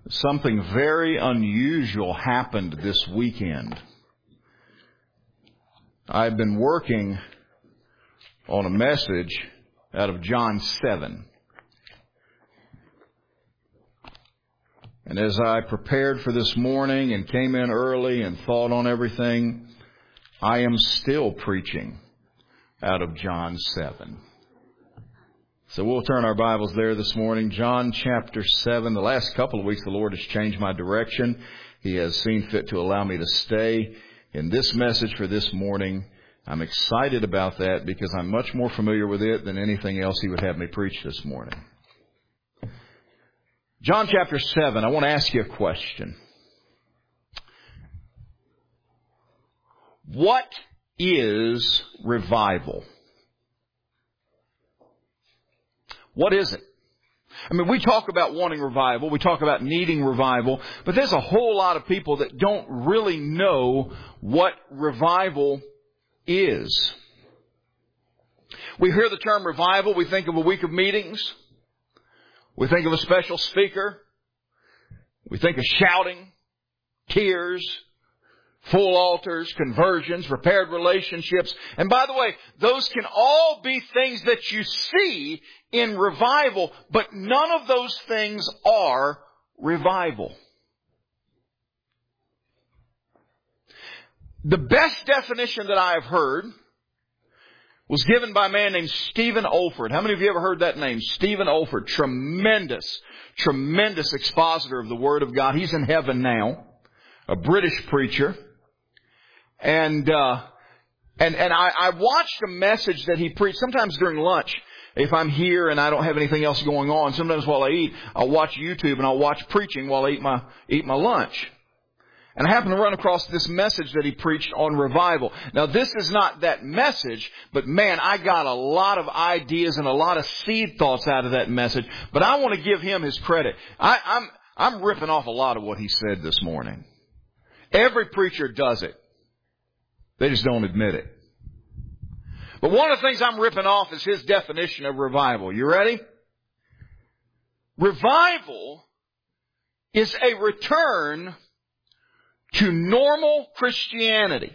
Something very unusual happened this weekend. I've been working on a message out of John 7. And as I prepared for this morning and came in early and thought on everything, I am still preaching out of John 7. So we'll turn our Bibles there this morning. John chapter 7. The last couple of weeks the Lord has changed my direction. He has seen fit to allow me to stay in this message for this morning. I'm excited about that because I'm much more familiar with it than anything else He would have me preach this morning. John chapter 7, I want to ask you a question. What is revival? What is it? I mean, we talk about wanting revival, we talk about needing revival, but there's a whole lot of people that don't really know what revival is. We hear the term revival, we think of a week of meetings, we think of a special speaker, we think of shouting, tears, full altars, conversions, repaired relationships. And by the way, those can all be things that you see in revival, but none of those things are revival. The best definition that I have heard was given by a man named Stephen Olford. How many of you ever heard that name? Stephen Olford. Tremendous expositor of the Word of God. He's in heaven now. A British preacher. And I watched a message that he preached sometimes during lunch. If I'm here and I don't have anything else going on, sometimes while I eat, I'll watch YouTube and I'll watch preaching while I eat my lunch. And I happened to run across this message that he preached on revival. Now, this is not that message, but man, I got a lot of ideas and a lot of seed thoughts out of that message. But I want to give him his credit. I'm ripping off a lot of what he said this morning. Every preacher does it. They just don't admit it. But one of the things I'm ripping off is his definition of revival. You ready? Revival is a return to normal Christianity.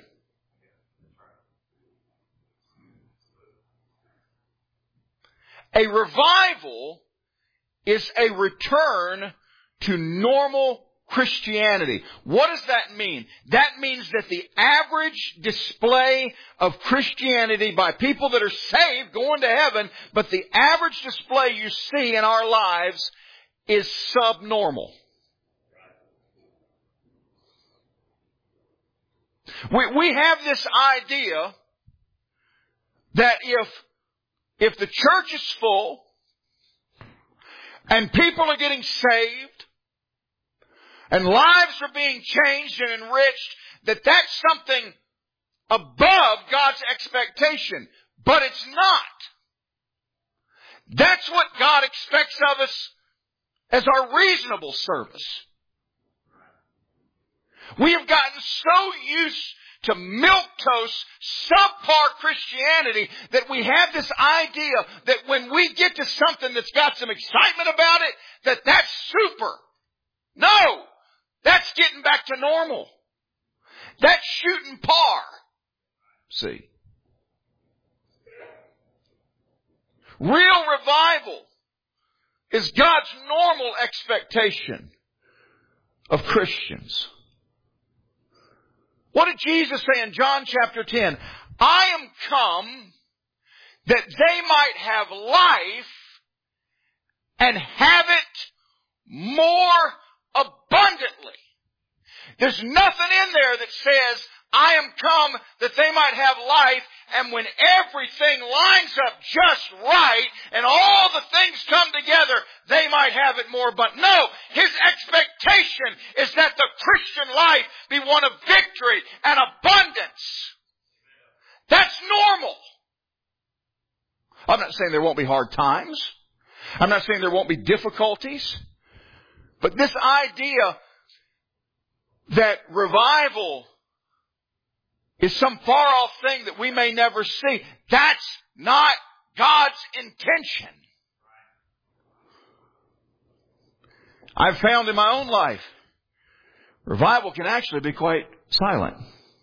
A revival is a return to normal Christianity. What does that mean? That means that the average display of Christianity by people that are saved, going to heaven, but the average display you see in our lives is subnormal. We have this idea that if the church is full and people are getting saved and lives are being changed and enriched, that's something above God's expectation. But it's not. That's what God expects of us as our reasonable service. We have gotten so used to milquetoast, subpar Christianity that we have this idea that when we get to something that's got some excitement about it, that's super. No! That's getting back to normal. That's shooting par. See? Real revival is God's normal expectation of Christians. What did Jesus say in John chapter 10? I am come that they might have life and have it more abundantly. There's nothing in there that says, I am come that they might have life, and when everything lines up just right and all the things come together, they might have it more. But no, His expectation is that the Christian life be one of victory and abundance. That's normal. I'm not saying there won't be hard times. I'm not saying there won't be difficulties. But this idea that revival is some far-off thing that we may never see, that's not God's intention. I've found in my own life, revival can actually be quite silent.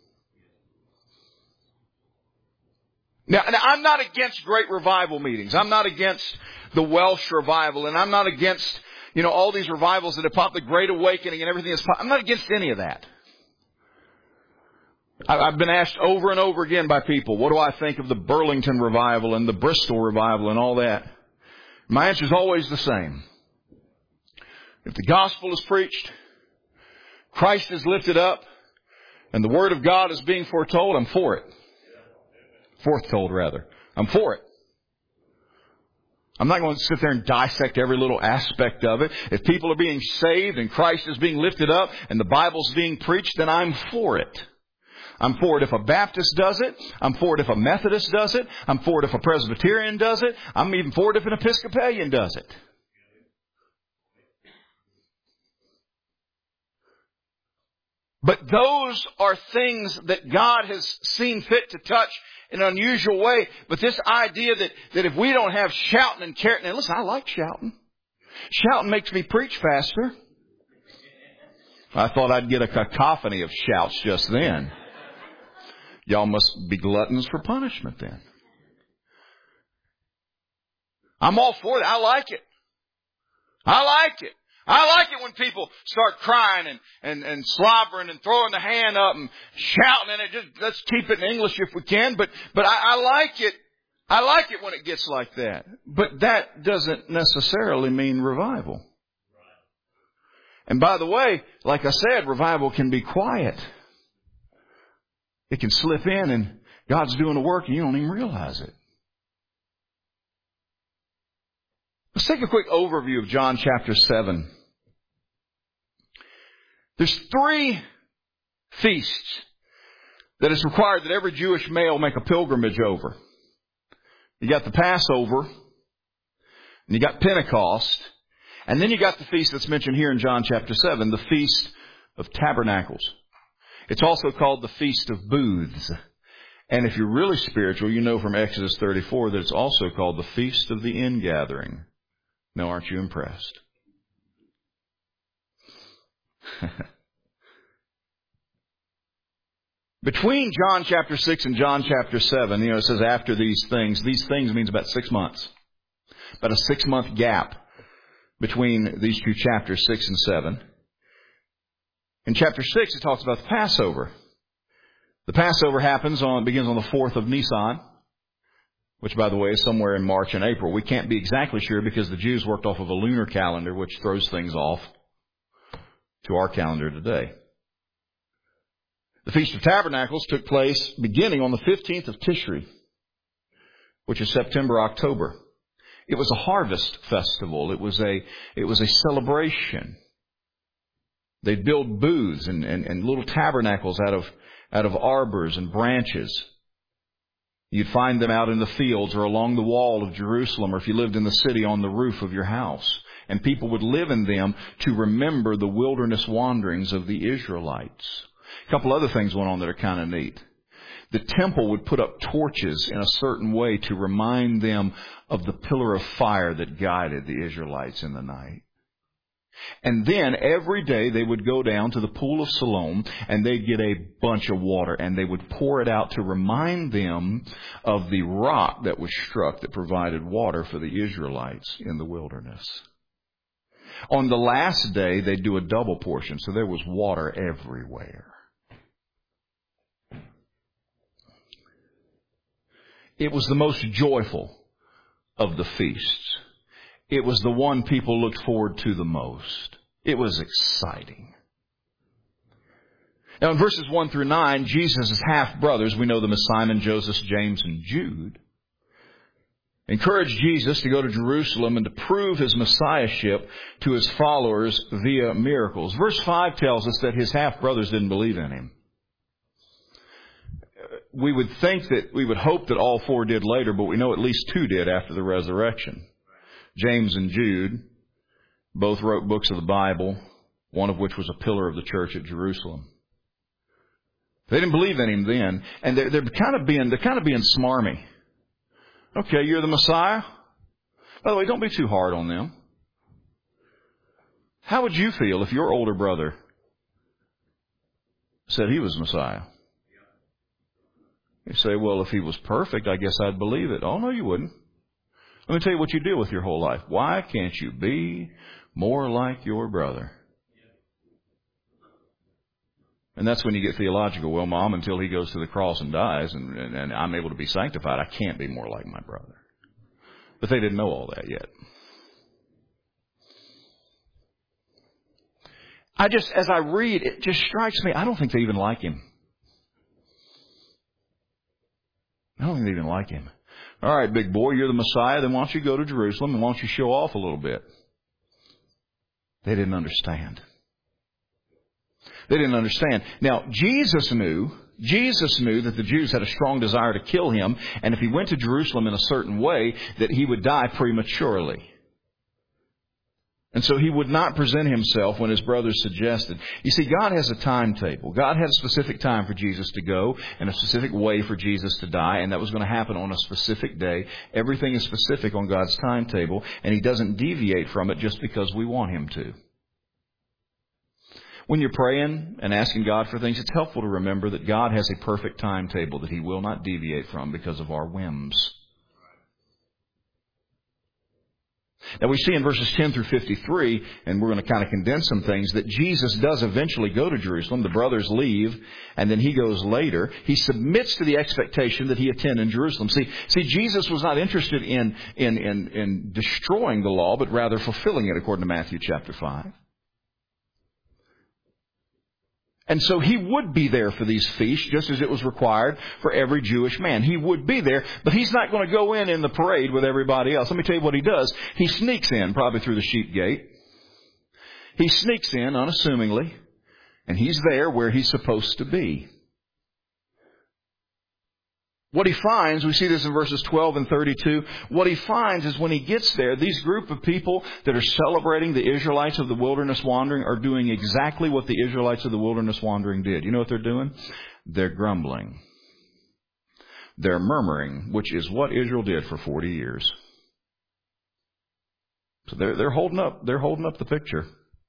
Now, I'm not against great revival meetings. I'm not against the Welsh revival, and I'm not against, all these revivals that have popped, the Great Awakening and everything that's popped. I'm not against any of that. I've been asked over and over again by people, what do I think of the Burlington revival and the Bristol revival and all that? My answer is always the same. If the gospel is preached, Christ is lifted up, and the Word of God is being foretold, I'm for it. Foretold, rather. I'm for it. I'm not going to sit there and dissect every little aspect of it. If people are being saved and Christ is being lifted up and the Bible's being preached, then I'm for it. I'm for it if a Baptist does it. I'm for it if a Methodist does it. I'm for it if a Presbyterian does it. I'm even for it if an Episcopalian does it. But those are things that God has seen fit to touch in an unusual way. But this idea that if we don't have shouting and carrying, and listen, I like shouting. Shouting makes me preach faster. I thought I'd get a cacophony of shouts just then. Y'all must be gluttons for punishment then. I'm all for it. I like it. I like it. I like it when people start crying and slobbering and throwing the hand up and shouting, and let's keep it in English if we can, but I like it. I like it when it gets like that. But that doesn't necessarily mean revival. And by the way, like I said, revival can be quiet. It can slip in and God's doing the work and you don't even realize it. Let's take a quick overview of John chapter 7. There's 3 feasts that it's required that every Jewish male make a pilgrimage over. You got the Passover, and you got Pentecost, and then you got the feast that's mentioned here in John chapter 7, the Feast of Tabernacles. It's also called the Feast of Booths. And if you're really spiritual, you know from Exodus 34 that it's also called the Feast of the Ingathering. Now, aren't you impressed? Between John chapter 6 and John chapter 7, it says after these things means about 6 months. About a 6-month gap between these two chapters, 6 and 7. In chapter 6, it talks about the Passover. The Passover begins on the 4th of Nisan, which, by the way, is somewhere in March and April. We can't be exactly sure because the Jews worked off of a lunar calendar, which throws things off to our calendar today. The Feast of Tabernacles took place beginning on the 15th of Tishri, which is September, October. It was a harvest festival. It was a celebration. They'd build booths and little tabernacles out of arbors and branches. You'd find them out in the fields or along the wall of Jerusalem, or if you lived in the city, on the roof of your house. And people would live in them to remember the wilderness wanderings of the Israelites. A couple other things went on that are kind of neat. The temple would put up torches in a certain way to remind them of the pillar of fire that guided the Israelites in the night. And then every day they would go down to the pool of Siloam and they'd get a bunch of water and they would pour it out to remind them of the rock that was struck that provided water for the Israelites in the wilderness. On the last day, they'd do a double portion, so there was water everywhere. It was the most joyful of the feasts. It was the one people looked forward to the most. It was exciting. Now in verses 1 through 9, Jesus' half-brothers, we know them as Simon, Joseph, James, and Jude, encouraged Jesus to go to Jerusalem and to prove his messiahship to his followers via miracles. Verse 5 tells us that his half-brothers didn't believe in him. We would hope that all 4 did later, but we know at least 2 did after the resurrection. James and Jude both wrote books of the Bible, one of which was a pillar of the church at Jerusalem. They didn't believe in him then, and they're kind of being smarmy. Okay, you're the Messiah? By the way, don't be too hard on them. How would you feel if your older brother said he was Messiah? You say, well, if he was perfect, I guess I'd believe it. Oh, no, you wouldn't. Let me tell you what you deal with your whole life. Why can't you be more like your brother? And that's when you get theological. Well, Mom, until he goes to the cross and dies and I'm able to be sanctified, I can't be more like my brother. But they didn't know all that yet. As I read, it just strikes me, I don't think they even like him. I don't think they even like him. All right, big boy, you're the Messiah, then why don't you go to Jerusalem and why don't you show off a little bit? They didn't understand. They didn't understand. Now, Jesus knew that the Jews had a strong desire to kill him, and if he went to Jerusalem in a certain way, that he would die prematurely. And so he would not present himself when his brothers suggested. You see, God has a timetable. God had a specific time for Jesus to go and a specific way for Jesus to die, and that was going to happen on a specific day. Everything is specific on God's timetable, and he doesn't deviate from it just because we want him to. When you're praying and asking God for things, it's helpful to remember that God has a perfect timetable that he will not deviate from because of our whims. Now we see in verses 10 through 53, and we're going to kind of condense some things, that Jesus does eventually go to Jerusalem. The brothers leave, and then he goes later. He submits to the expectation that he attend in Jerusalem. See, Jesus was not interested in destroying the law, but rather fulfilling it, according to Matthew chapter 5. And so he would be there for these feasts, just as it was required for every Jewish man. He would be there, but he's not going to go in the parade with everybody else. Let me tell you what he does. He sneaks in, probably through the sheep gate. He sneaks in unassumingly, and he's there where he's supposed to be. What he finds, we see this in verses 12 and 32, what he finds is when he gets there, these group of people that are celebrating the Israelites of the wilderness wandering are doing exactly what the Israelites of the wilderness wandering did. You know what they're doing? They're grumbling. They're murmuring, which is what Israel did for 40 years. So they're holding up the picture.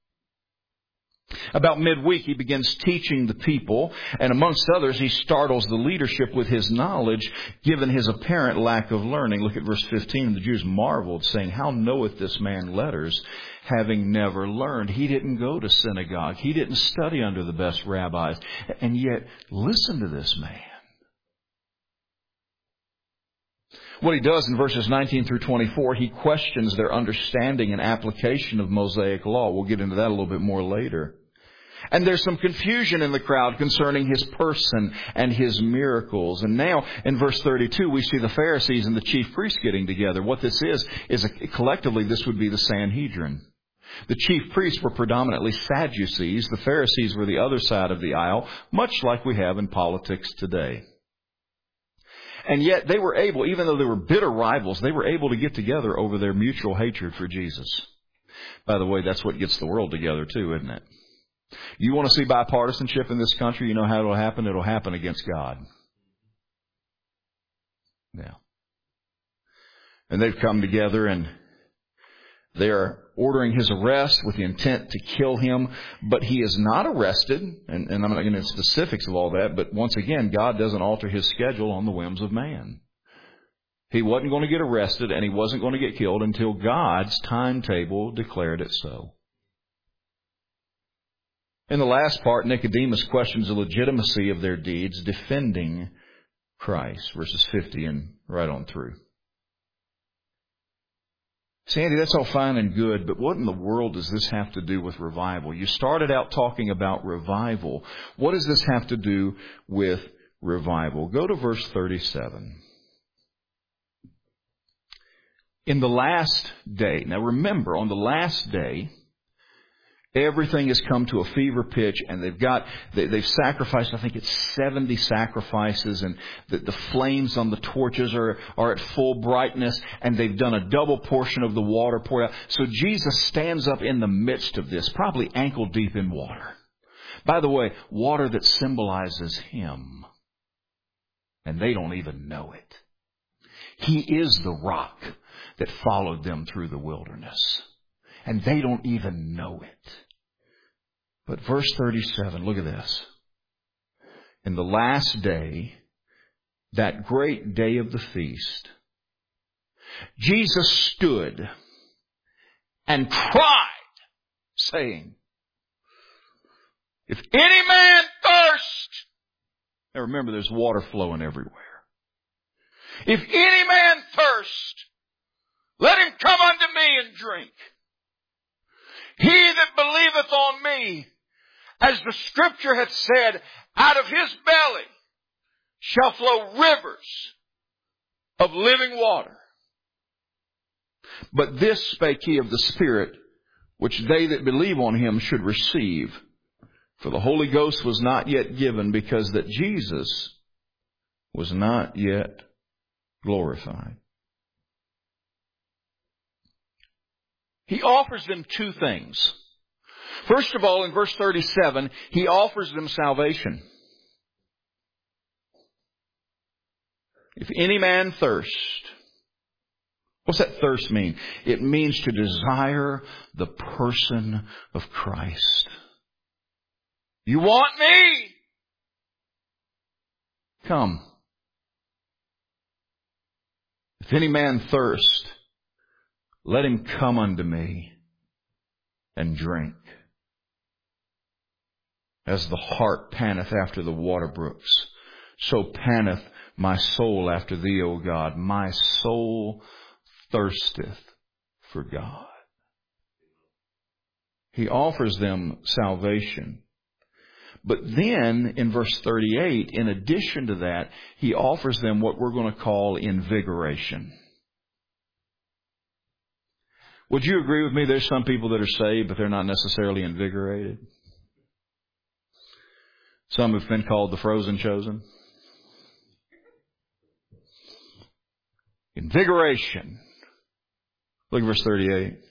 About midweek, he begins teaching the people, and amongst others, he startles the leadership with his knowledge, given his apparent lack of learning. Look at verse 15. The Jews marveled, saying, "How knoweth this man letters, having never learned?" He didn't go to synagogue. He didn't study under the best rabbis. And yet, listen to this man. What he does in verses 19 through 24, he questions their understanding and application of Mosaic law. We'll get into that a little bit more later. And there's some confusion in the crowd concerning his person and his miracles. And now, in verse 32, we see the Pharisees and the chief priests getting together. What this is collectively, this would be the Sanhedrin. The chief priests were predominantly Sadducees. The Pharisees were the other side of the aisle, much like we have in politics today. And yet they were able, even though they were bitter rivals, they were able to get together over their mutual hatred for Jesus. By the way, that's what gets the world together too, isn't it? You want to see bipartisanship in this country? You know how it'll happen? It'll happen against God. Yeah. And they've come together and they're ordering his arrest with the intent to kill him, but he is not arrested. And I'm not going into specifics of all that, but once again, God doesn't alter his schedule on the whims of man. He wasn't going to get arrested and he wasn't going to get killed until God's timetable declared it so. In the last part, Nicodemus questions the legitimacy of their deeds, defending Christ, verses 50 and right on through. Sandy, that's all fine and good, but what in the world does this have to do with revival? You started out talking about revival. What does this have to do with revival? Go to verse 37. In the last day, now remember, on the last day, everything has come to a fever pitch, and they've sacrificed, I think it's 70 sacrifices, and the flames on the torches are at full brightness, and they've done a double portion of the water pour out. So Jesus stands up in the midst of this, probably ankle deep in water. By the way, water that symbolizes Him. And they don't even know it. He is the rock that followed them through the wilderness. And they don't even know it. But verse 37, look at this. In the last day, that great day of the feast, Jesus stood and cried, saying, if any man thirst, now remember there's water flowing everywhere. If any man thirst, let him come unto me and drink. He that believeth on me, as the Scripture hath said, out of his belly shall flow rivers of living water. But this spake he of the Spirit, which they that believe on him should receive. For the Holy Ghost was not yet given, because that Jesus was not yet glorified. He offers them two things. First of all, in verse 37, he offers them salvation. If any man thirst, what's that thirst mean? It means to desire the person of Christ. You want me? Come. If any man thirst, let him come unto me and drink. As the hart panteth after the water brooks, so panteth my soul after thee, O God. My soul thirsteth for God. He offers them salvation. But then, in verse 38, in addition to that, he offers them what we're going to call invigoration. Would you agree with me? There's some people that are saved, but they're not necessarily invigorated. Some have been called the frozen chosen. Invigoration. Look at verse 38.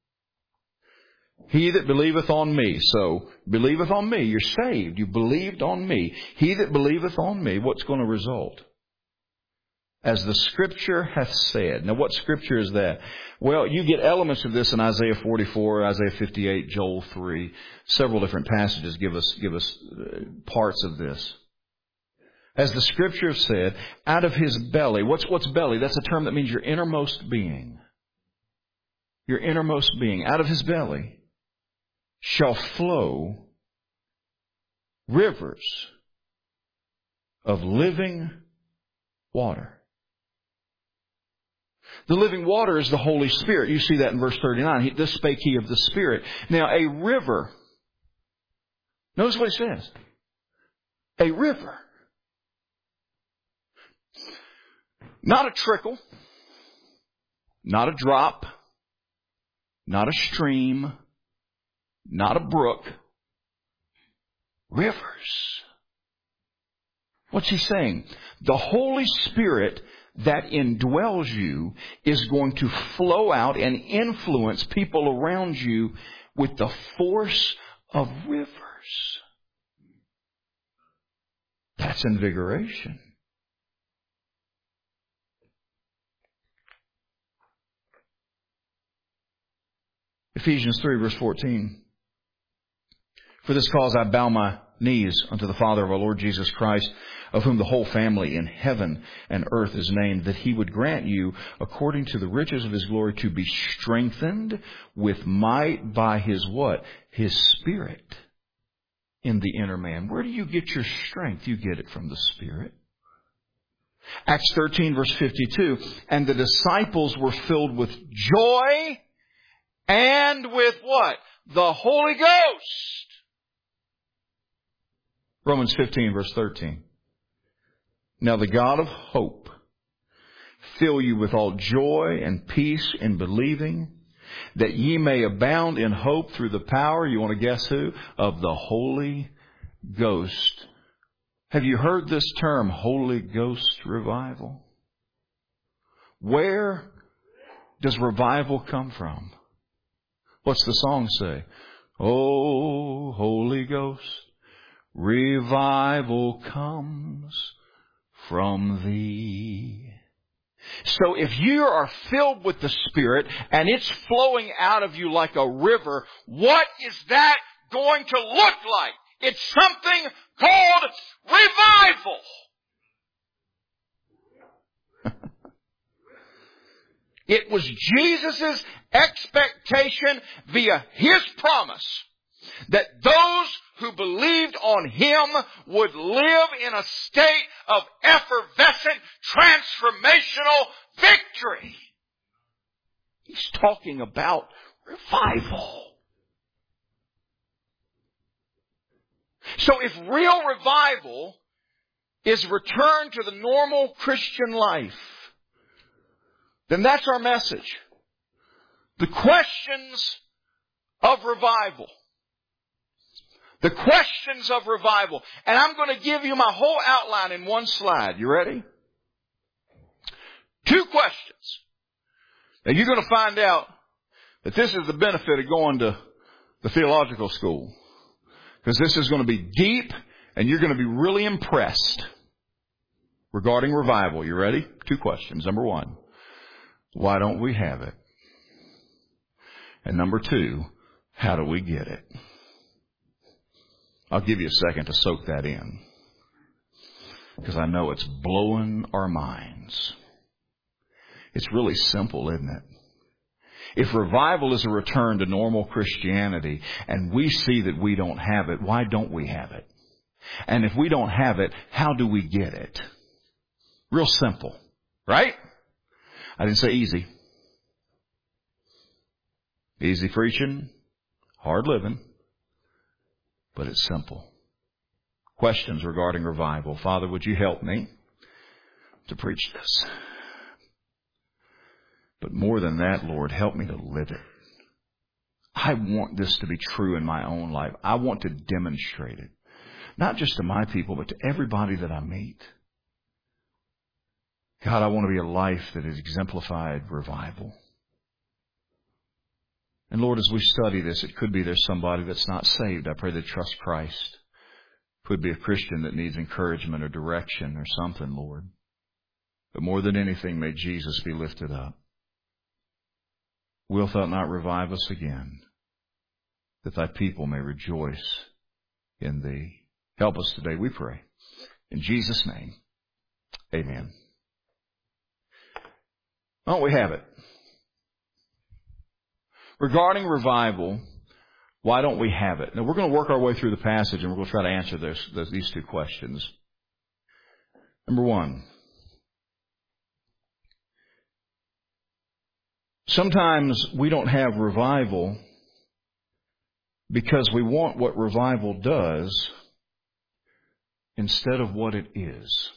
He that believeth on me. So, believeth on me. You're saved. You believed on me. He that believeth on me. What's going to result? As the Scripture hath said. Now, what Scripture is that? Well, you get elements of this in Isaiah 44, Isaiah 58, Joel 3. Several different passages give us parts of this. As the Scripture said, out of his belly. What's belly? That's a term that means your innermost being. Your innermost being. Out of his belly shall flow rivers of living water. The living water is the Holy Spirit. You see that in verse 39. This spake he of the Spirit. Now, a river. Notice what he says. A river. Not a trickle. Not a drop. Not a stream. Not a brook. Rivers. What's he saying? The Holy Spirit that indwells you is going to flow out and influence people around you with the force of rivers. That's invigoration. Ephesians 3 verse 14. For this cause I bow my knees unto the Father of our Lord Jesus Christ, of whom the whole family in heaven and earth is named, that he would grant you, according to the riches of his glory, to be strengthened with might by his what? His Spirit in the inner man. Where do you get your strength? You get it from the Spirit. Acts 13 verse 52. And the disciples were filled with joy and with what? The Holy Ghost. Romans 15 verse 13. Now the God of hope fill you with all joy and peace in believing, that ye may abound in hope through the power, you want to guess who? Of the Holy Ghost. Have you heard this term, Holy Ghost revival? Where does revival come from? What's the song say? Oh, Holy Ghost, revival comes from thee. So if you are filled with the Spirit and it's flowing out of you like a river, what is that going to look like? It's something called revival. It was Jesus' expectation via His promise that those who believed on Him would live in a state of effervescent, transformational victory. He's talking about revival. So if real revival is return to the normal Christian life, then that's our message. The questions of revival. The questions of revival. And I'm going to give you my whole outline in one slide. You ready? 2 questions. Now you're going to find out that this is the benefit of going to the theological school. Because this is going to be deep and you're going to be really impressed regarding revival. You ready? 2 questions. Number 1, why don't we have it? And number 2, how do we get it? I'll give you a second to soak that in. Because I know it's blowing our minds. It's really simple, isn't it? If revival is a return to normal Christianity and we see that we don't have it, why don't we have it? And if we don't have it, how do we get it? Real simple, right? I didn't say easy. Easy preaching, hard living, but it's simple. Questions regarding revival. Father, would you help me to preach this? But more than that, Lord, help me to live it. I want this to be true in my own life. I want to demonstrate it. Not just to my people, but to everybody that I meet. God, I want to be a life that has exemplified revival. And Lord, as we study this, it could be there's somebody that's not saved. I pray they trust Christ. Could be a Christian that needs encouragement or direction or something, Lord. But more than anything, may Jesus be lifted up. Wilt thou not revive us again, that thy people may rejoice in thee? Help us today, we pray. In Jesus' name, amen. Don't we have it? Regarding revival, why don't we have it? Now, we're going to work our way through the passage, and we're going to try to answer these 2 questions. Number 1. Sometimes we don't have revival because we want what revival does instead of what it is.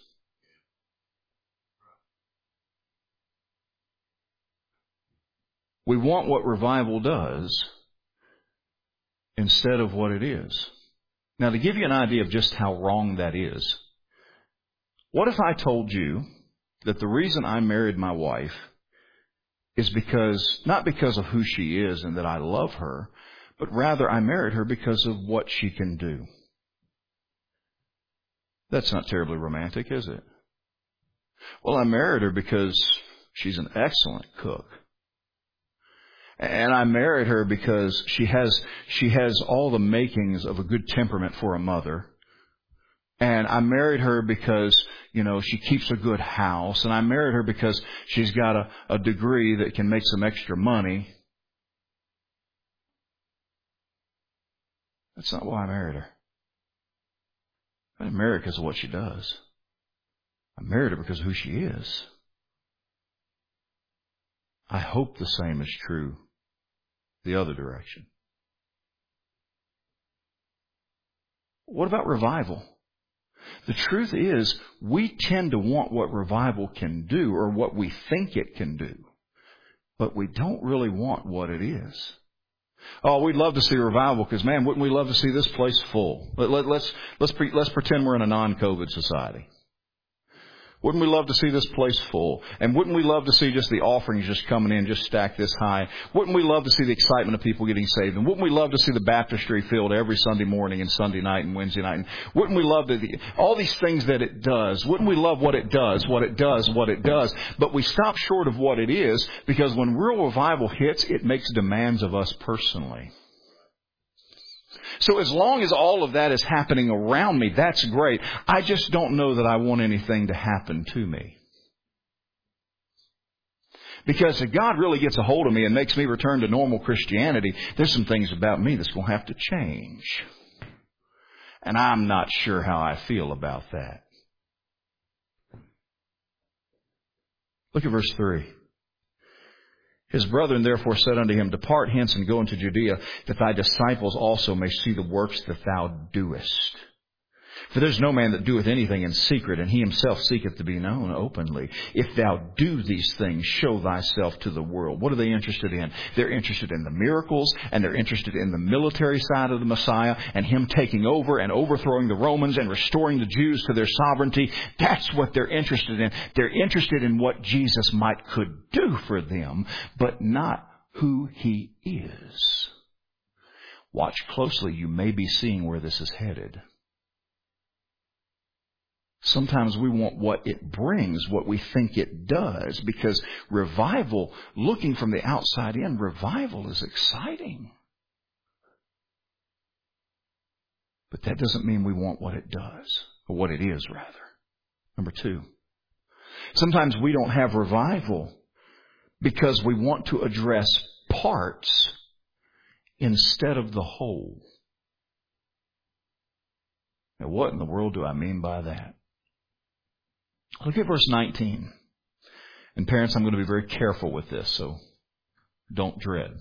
We want what revival does instead of what it is. Now, to give you an idea of just how wrong that is, what if I told you that the reason I married my wife is not because of who she is and that I love her, but rather I married her because of what she can do? That's not terribly romantic, is it? Well, I married her because she's an excellent cook. And I married her because she has all the makings of a good temperament for a mother. And I married her because, she keeps a good house. And I married her because she's got a degree that can make some extra money. That's not why I married her. I didn't marry her because of what she does. I married her because of who she is. I hope the same is true the other direction. What about revival? The truth is, we tend to want what revival can do or what we think it can do, but we don't really want what it is. Oh, we'd love to see revival because, man, wouldn't we love to see this place full? Let's pretend we're in a non-COVID society. Wouldn't we love to see this place full? And wouldn't we love to see just the offerings just coming in, just stacked this high? Wouldn't we love to see the excitement of people getting saved? And wouldn't we love to see the baptistry filled every Sunday morning and Sunday night and Wednesday night? And wouldn't we love all these things that it does? Wouldn't we love what it does, what it does, what it does? But we stop short of what it is, because when real revival hits, it makes demands of us personally. So as long as all of that is happening around me, that's great. I just don't know that I want anything to happen to me. Because if God really gets a hold of me and makes me return to normal Christianity, there's some things about me that's going to have to change. And I'm not sure how I feel about that. Look at verse 3. His brethren therefore said unto him, Depart hence and go into Judea, that thy disciples also may see the works that thou doest. For there's no man that doeth anything in secret, and he himself seeketh to be known openly. If thou do these things, show thyself to the world. What are they interested in? They're interested in the miracles, and they're interested in the military side of the Messiah, and him taking over and overthrowing the Romans and restoring the Jews to their sovereignty. That's what they're interested in. They're interested in what Jesus could do for them, but not who he is. Watch closely. You may be seeing where this is headed. Sometimes we want what it brings, what we think it does, because revival, looking from the outside in, revival is exciting. But that doesn't mean we want what it does, or what it is, rather. Number 2, sometimes we don't have revival because we want to address parts instead of the whole. Now, what in the world do I mean by that? Look at verse 19. And parents, I'm going to be very careful with this, so don't dread.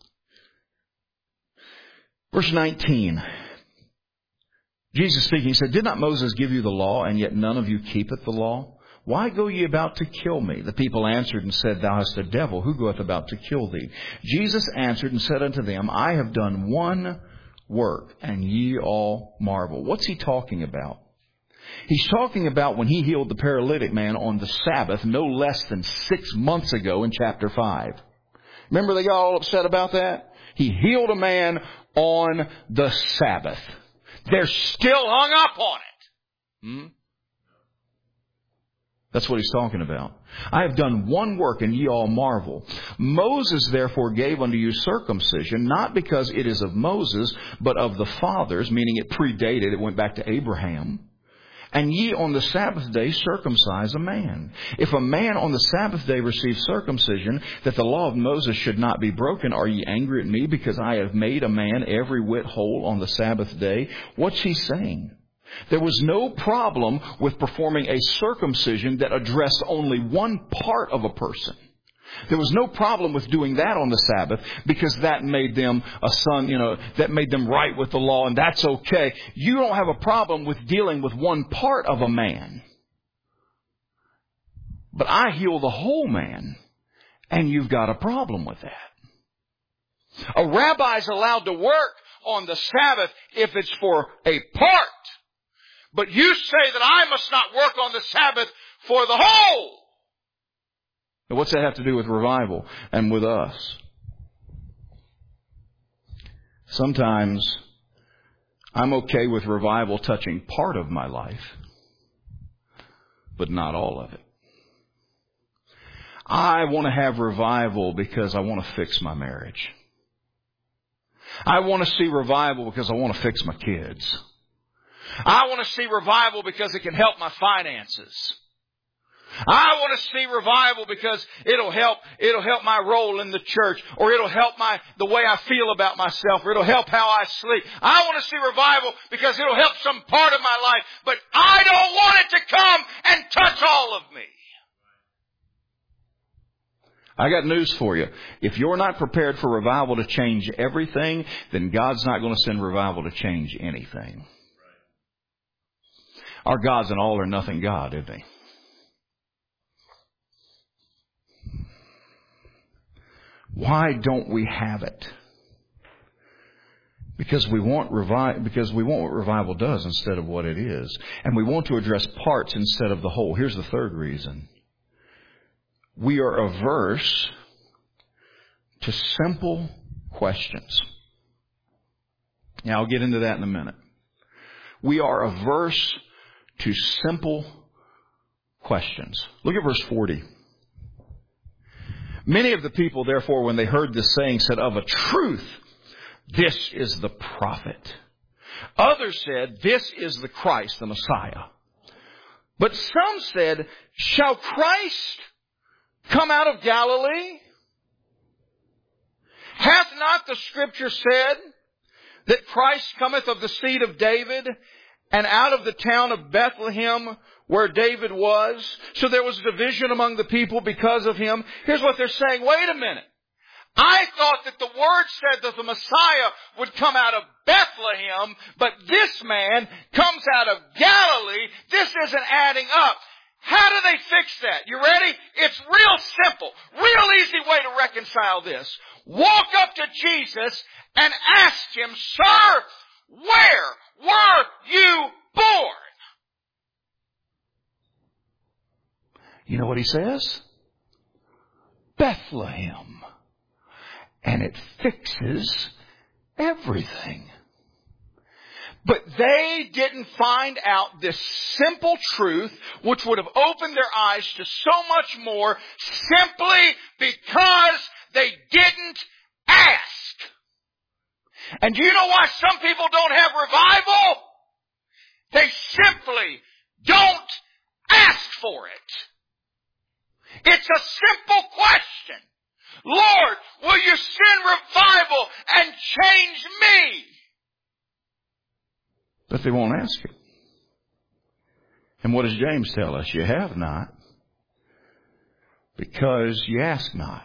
Verse 19. Jesus speaking, he said, Did not Moses give you the law, and yet none of you keepeth the law? Why go ye about to kill me? The people answered and said, Thou hast a devil. Who goeth about to kill thee? Jesus answered and said unto them, I have done one work, and ye all marvel. What's he talking about? He's talking about when he healed the paralytic man on the Sabbath no less than 6 months ago in chapter 5. Remember they got all upset about that? He healed a man on the Sabbath. They're still hung up on it. That's what he's talking about. I have done one work, and ye all marvel. Moses therefore gave unto you circumcision, not because it is of Moses, but of the fathers, meaning it predated, it went back to Abraham. And ye on the Sabbath day circumcise a man. If a man on the Sabbath day receives circumcision, that the law of Moses should not be broken, are ye angry at me because I have made a man every whit whole on the Sabbath day? What's he saying? There was no problem with performing a circumcision that addressed only one part of a person. There was no problem with doing that on the Sabbath because that made them a son, that made them right with the law, and that's okay. You don't have a problem with dealing with one part of a man. But I heal the whole man, and you've got a problem with that. A rabbi's allowed to work on the Sabbath if it's for a part. But you say that I must not work on the Sabbath for the whole. Now, what's that have to do with revival and with us? Sometimes I'm okay with revival touching part of my life, but not all of it. I want to have revival because I want to fix my marriage. I want to see revival because I want to fix my kids. I want to see revival because it can help my finances. I want to see revival because it'll help my role in the church, or it'll help the way I feel about myself, or it'll help how I sleep. I want to see revival because it'll help some part of my life, but I don't want it to come and touch all of me. I got news for you. If you're not prepared for revival to change everything, then God's not going to send revival to change anything. Our God's an all or nothing God, isn't he? Why don't we have it? Because we want what revival does instead of what it is. And we want to address parts instead of the whole. Here's the third reason. We are averse to simple questions. Now, I'll get into that in a minute. We are averse to simple questions. Look at verse 40. Many of the people, therefore, when they heard this saying, said, "Of a truth, this is the prophet." Others said, "This is the Christ, the Messiah." But some said, "Shall Christ come out of Galilee? Hath not the Scripture said that Christ cometh of the seed of David and out of the town of Bethlehem where David was?" So there was division among the people because of him. Here's what they're saying. Wait a minute. I thought that the Word said that the Messiah would come out of Bethlehem, but this man comes out of Galilee. This isn't adding up. How do they fix that? You ready? It's real simple. Real easy way to reconcile this. Walk up to Jesus and ask Him, "Sir, where were you born?" You know what He says? Bethlehem. And it fixes everything. But they didn't find out this simple truth, which would have opened their eyes to so much more, simply because they didn't ask. And do you know why some people don't have revival? They simply don't ask for it. It's a simple question. "Lord, will you send revival and change me?" But they won't ask it. And what does James tell us? You have not, because you ask not.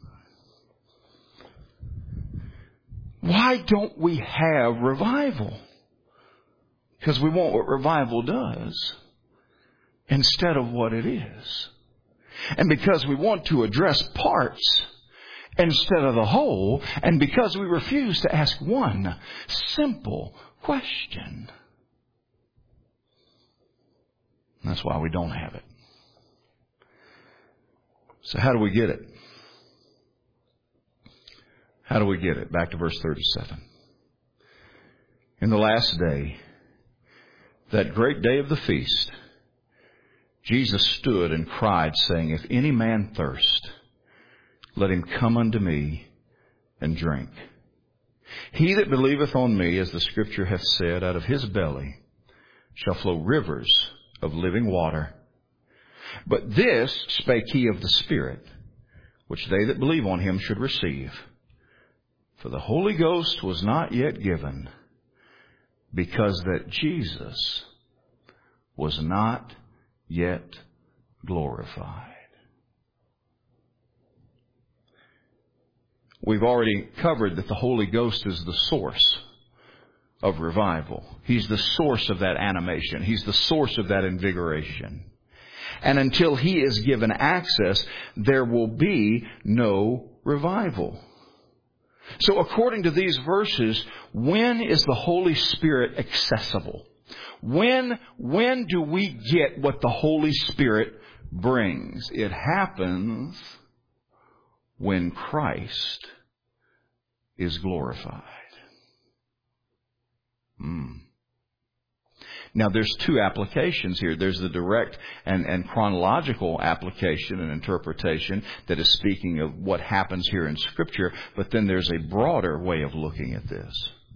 Why don't we have revival? Because we want what revival does instead of what it is. And because we want to address parts instead of the whole, and because we refuse to ask one simple question. That's why we don't have it. So how do we get it? How do we get it? Back to verse 37. In the last day, that great day of the feast, Jesus stood and cried, saying, "If any man thirst, let him come unto me and drink. He that believeth on me, as the Scripture hath said, out of his belly shall flow rivers of living water. But this spake he of the Spirit, which they that believe on him should receive. For the Holy Ghost was not yet given, because that Jesus was not yet glorified." We've already covered that the Holy Ghost is the source of revival. He's the source of that animation. He's the source of that invigoration. And until He is given access, there will be no revival. So according to these verses, when is the Holy Spirit accessible? When do we get what the Holy Spirit brings? It happens when Christ is glorified. Now, there's two applications here. There's the direct and chronological application and interpretation that is speaking of what happens here in Scripture, but then there's a broader way of looking at this.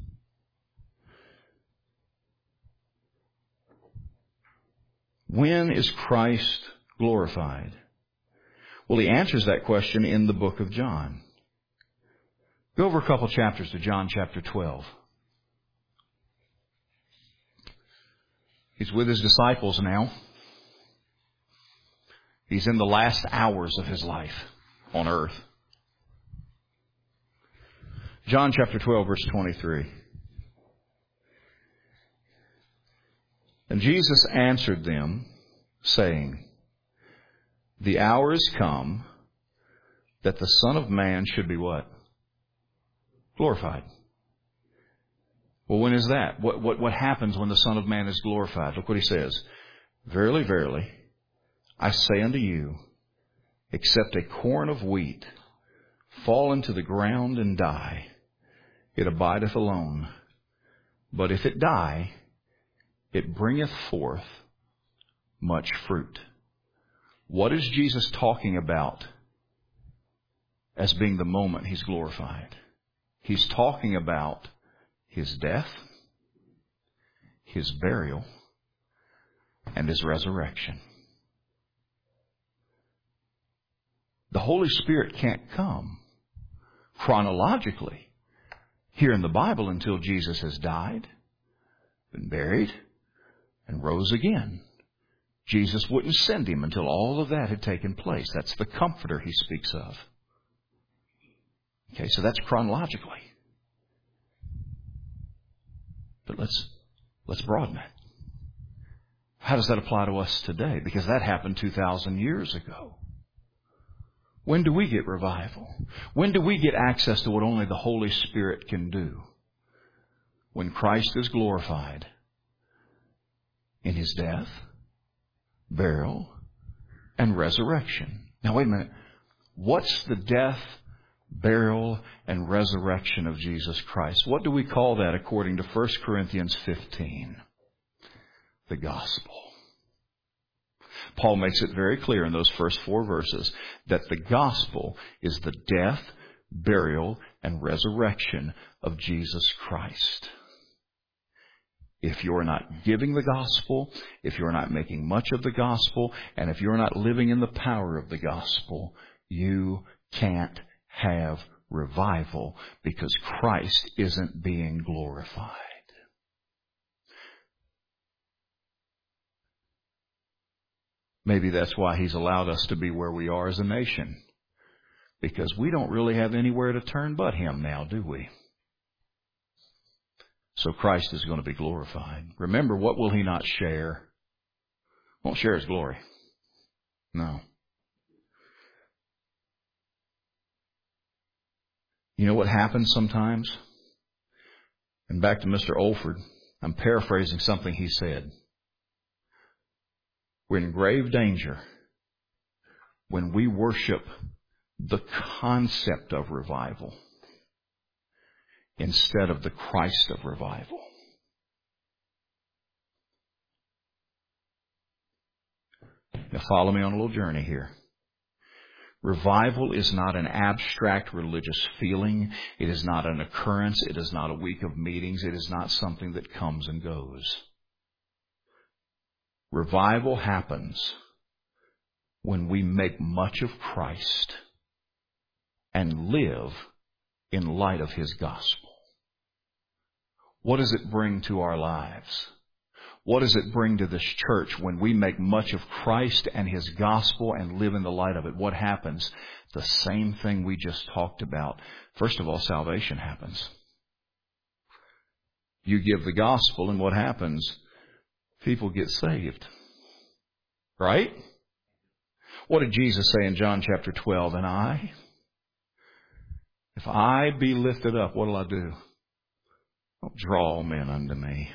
When is Christ glorified? Well, He answers that question in the book of John. Go over a couple chapters to John chapter 12. He's with His disciples now. He's in the last hours of His life on earth. John chapter 12, verse 23. "And Jesus answered them, saying, The hour is come that the Son of Man should be" what? Glorified. Well, when is that? What happens when the Son of Man is glorified? Look what he says. Verily, verily, I say unto you, except a corn of wheat fall into the ground and die, it abideth alone. But if it die, it bringeth forth much fruit. What is Jesus talking about as being the moment he's glorified? He's talking about his death, his burial, and his resurrection. The Holy Spirit can't come chronologically here in the Bible until Jesus has died, been buried, and rose again. Jesus wouldn't send him until all of that had taken place. That's the Comforter he speaks of. Okay, so that's chronologically. But let's broaden it. How does that apply to us today? Because that happened 2,000 years ago. When do we get revival? When do we get access to what only the Holy Spirit can do? When Christ is glorified in his death, burial, and resurrection. Now wait a minute. What's the death, burial, and resurrection of Jesus Christ? What do we call that according to 1 Corinthians 15? The gospel. Paul makes it very clear in those first 4 verses that the gospel is the death, burial, and resurrection of Jesus Christ. If you're not giving the gospel, if you're not making much of the gospel, and if you're not living in the power of the gospel, you can't have revival because Christ isn't being glorified. Maybe that's why he's allowed us to be where we are as a nation. Because we don't really have anywhere to turn but him now, do we? So Christ is going to be glorified. Remember, what will he not share? Won't share his glory. No. You know what happens sometimes? And back to Mr. Olford, I'm paraphrasing something he said. We're in grave danger when we worship the concept of revival instead of the Christ of revival. Now follow me on a little journey here. Revival is not an abstract religious feeling. It is not an occurrence. It is not a week of meetings. It is not something that comes and goes. Revival happens when we make much of Christ and live in light of his gospel. What does it bring to our lives? What does it bring to this church when we make much of Christ and his gospel and live in the light of it? What happens? The same thing we just talked about. First of all, salvation happens. You give the gospel and what happens? People get saved. Right? What did Jesus say in John chapter 12? And if I be lifted up, what will I do? I'll draw all men unto me.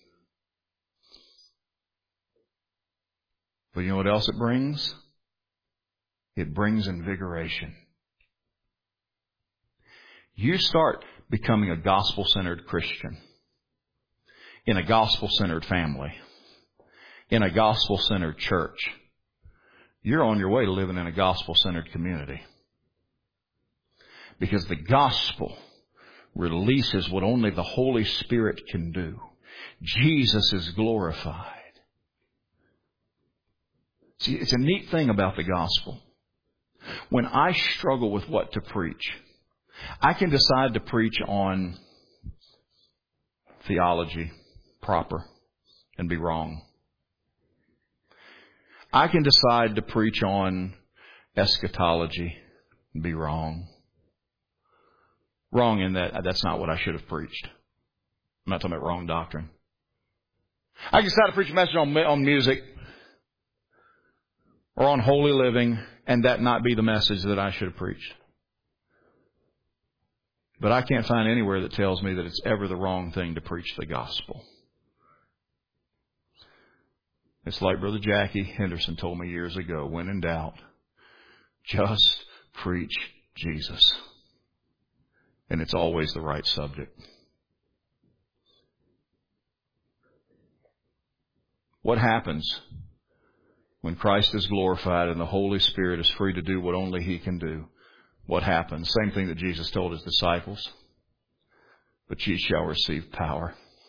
But you know what else it brings? It brings invigoration. You start becoming a gospel-centered Christian in a gospel-centered family, in a gospel-centered church. You're on your way to living in a gospel-centered community. Because the gospel releases what only the Holy Spirit can do. Jesus is glorified. See, it's a neat thing about the gospel. When I struggle with what to preach, I can decide to preach on theology proper and be wrong. I can decide to preach on eschatology and be wrong. Wrong in that's not what I should have preached. I'm not talking about wrong doctrine. I can decide to preach a message on music or on holy living and that not be the message that I should have preached. But I can't find anywhere that tells me that it's ever the wrong thing to preach the gospel. It's like Brother Jackie Henderson told me years ago, when in doubt, just preach Jesus. And it's always the right subject. What happens when Christ is glorified and the Holy Spirit is free to do what only He can do? What happens? Same thing that Jesus told His disciples. But ye shall receive power.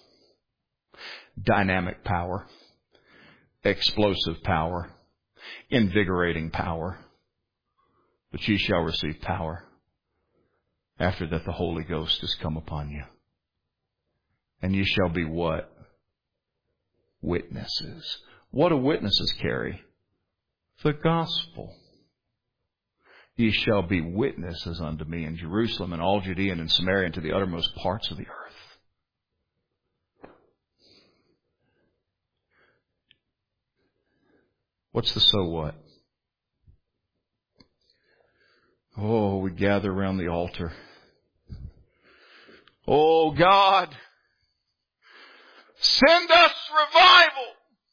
Dynamic power. Explosive power. Invigorating power. But ye shall receive power. After that the Holy Ghost has come upon you. And ye shall be what? Witnesses. What do witnesses carry? The gospel. Ye shall be witnesses unto me in Jerusalem and all Judea and in Samaria and to the uttermost parts of the earth. What's the so what? Oh, we gather around the altar. Oh, God, send us revival.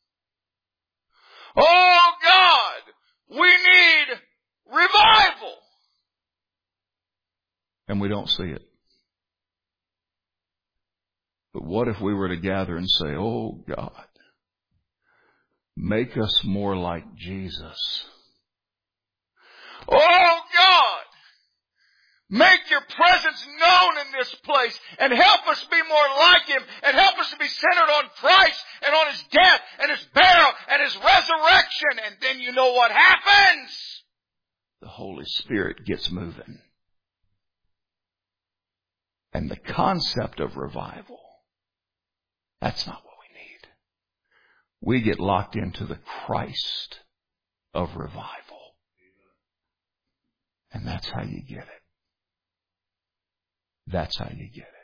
Oh, God, we need revival. And we don't see it. But what if we were to gather and say, oh, God, make us more like Jesus. Oh, God, make your presence known in this place and help us be more like Him and help us to be centered on Christ and on His death and His burial and His resurrection. And then you know what happens? The Holy Spirit gets moving. And the concept of revival, that's not what we need. We get locked into the Christ of revival. And that's how you get it. That's how you get it.